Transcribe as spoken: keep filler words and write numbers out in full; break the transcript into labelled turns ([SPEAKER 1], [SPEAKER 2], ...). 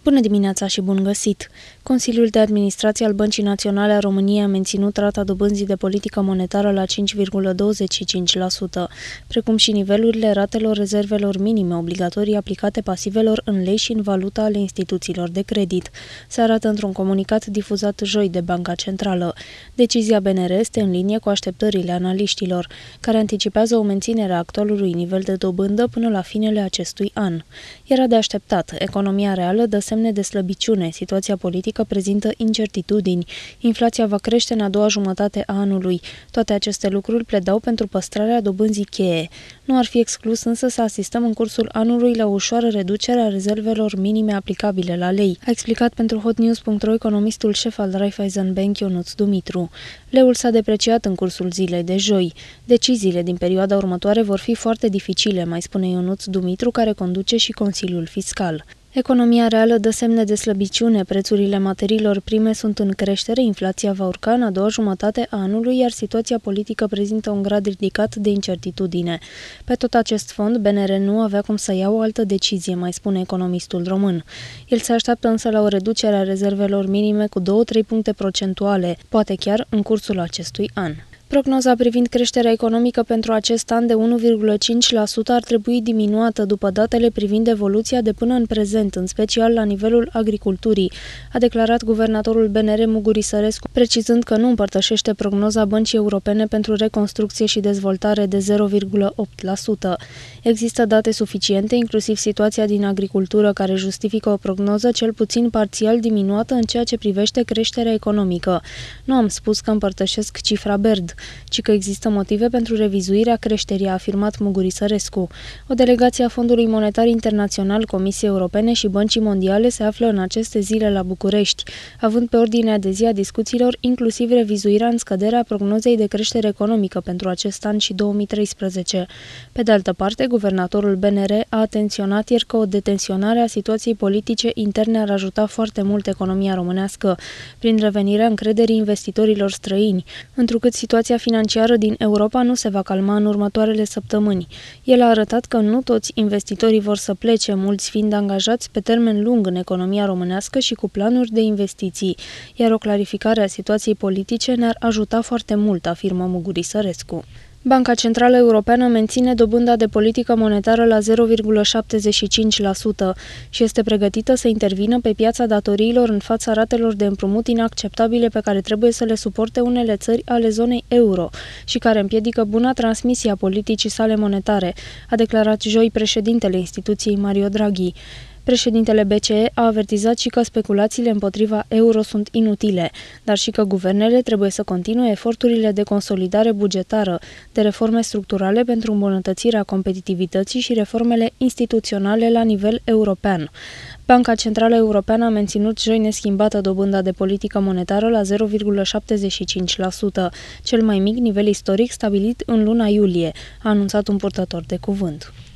[SPEAKER 1] Bună dimineața și bun găsit! Consiliul de Administrație al Băncii Naționale a României a menținut rata dobânzii de politică monetară la cinci virgulă douăzeci și cinci la sută, precum și nivelurile ratelor rezervelor minime obligatorii aplicate pasivelor în lei și în valuta ale instituțiilor de credit. Se arată într-un comunicat difuzat joi de Banca Centrală. Decizia B N R este în linie cu așteptările analiștilor, care anticipează o menținere a actualului nivel de dobândă până la finele acestui an. Era de așteptat. Economia reală dă semne de slăbiciune, situația politică prezintă incertitudini, inflația va crește în a doua jumătate a anului. Toate aceste lucruri pledau pentru păstrarea dobânzii cheie. Nu ar fi exclus însă să asistăm în cursul anului la o ușoară reducere a rezervelor minime aplicabile la lei, a explicat pentru hotnews punct ro economistul șef al Raiffeisen Bank Ionuț Dumitru. Leul s-a depreciat în cursul zilei de joi. Deciziile din perioada următoare vor fi foarte dificile, mai spune Ionuț Dumitru, care conduce și Consiliul Fiscal. Economia reală dă semne de slăbiciune, prețurile materiilor prime sunt în creștere, inflația va urca în a doua jumătate a anului, iar situația politică prezintă un grad ridicat de incertitudine. Pe tot acest fond, B N R nu avea cum să ia o altă decizie, mai spune economistul român. El se așteaptă însă la o reducere a rezervelor minime cu două-trei puncte procentuale, poate chiar în cursul acestui an. Prognoza privind creșterea economică pentru acest an de unu virgulă cinci la sută ar trebui diminuată după datele privind evoluția de până în prezent, în special la nivelul agriculturii, a declarat guvernatorul B N R Muguri Sărescu, precizând că nu împărtășește prognoza Băncii Europene pentru Reconstrucție și Dezvoltare de zero virgulă opt la sută. Există date suficiente, inclusiv situația din agricultură, care justifică o prognoză cel puțin parțial diminuată în ceea ce privește creșterea economică. Nu am spus că împărtășesc cifra B E R D, ci că există motive pentru revizuirea creșterii, a afirmat Muguri Sărescu. O delegație a Fondului Monetar Internațional, Comisiei Europene și Băncii Mondiale se află în aceste zile la București, având pe ordinea de zi a discuțiilor inclusiv revizuirea în scădere a prognozei de creștere economică pentru acest an și două mii treisprezece. Pe de altă parte, guvernatorul B N R a atenționat ieri că o detenționare a situației politice interne ar ajuta foarte mult economia românească, prin revenirea încrederii investitorilor străini, întrucât situația financiară din Europa nu se va calma în următoarele săptămâni. El a arătat că nu toți investitorii vor să plece, mulți fiind angajați pe termen lung în economia românească și cu planuri de investiții, iar o clarificare a situației politice ne-ar ajuta foarte mult, afirmă Muguri Sărescu. Banca Centrală Europeană menține dobânda de politică monetară la zero virgulă șaptezeci și cinci la sută și este pregătită să intervină pe piața datoriilor în fața ratelor de împrumut inacceptabile pe care trebuie să le suporte unele țări ale zonei euro și care împiedică buna transmisie a politicii sale monetare, a declarat joi președintele instituției Mario Draghi. Președintele B C E a avertizat și că speculațiile împotriva euro sunt inutile, dar și că guvernele trebuie să continue eforturile de consolidare bugetară, de reforme structurale pentru îmbunătățirea competitivității și reformele instituționale la nivel european. Banca Centrală Europeană a menținut joi neschimbată dobânda de politică monetară la zero virgulă șaptezeci și cinci la sută, cel mai mic nivel istoric stabilit în luna iulie, a anunțat un purtător de cuvânt.